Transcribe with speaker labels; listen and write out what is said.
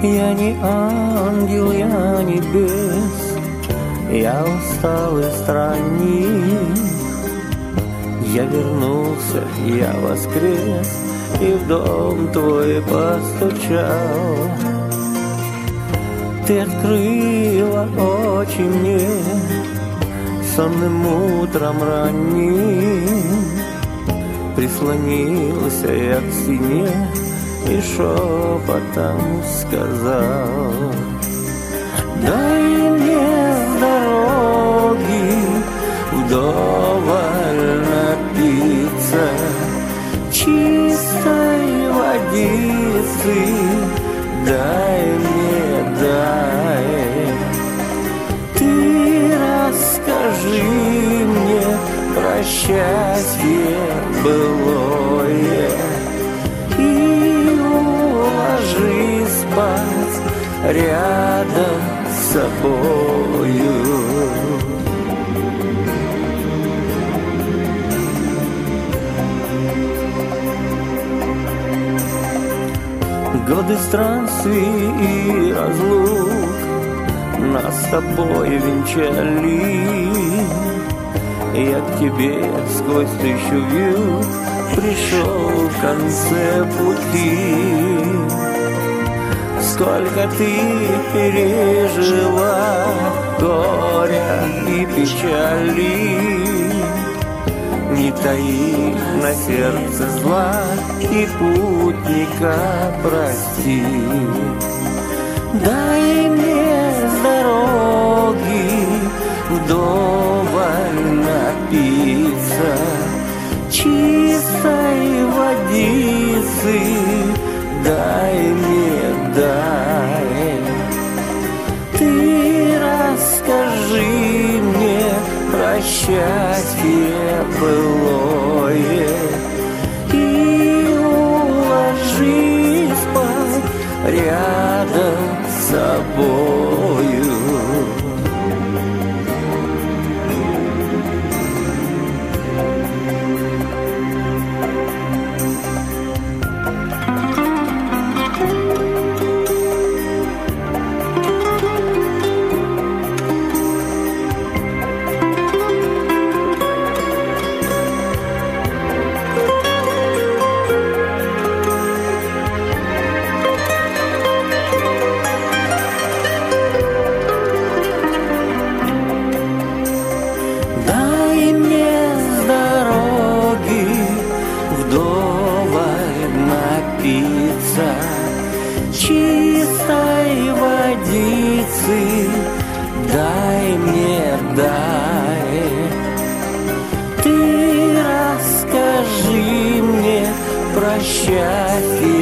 Speaker 1: Я не ангел, я не бес, я усталый странник. Я вернулся, я воскрес, и в дом твой постучал. Ты открыла очи мне сонным утром ранним. Прислонился я к стене и шепотом сказал: дай мне с дороги вдоволь напиться чистой водицы. Дай мне, дай. Ты расскажи мне про счастье былое и уложи спать рядом с собою. Годы странствий и разлук нас с тобой венчали. Я к тебе сквозь тысячу вьюг пришел в конце пути. Сколько ты пережила горя и печали, не таи на сердце зла и путника прости. Дай мне с дороги вдоволь напиться чистой водицы. Дай мне, дай. Ты расскажи мне про счастье былое и уложи спать рядом с собою. Чистой водицы, дай мне, дай. Ты расскажи мне про счастье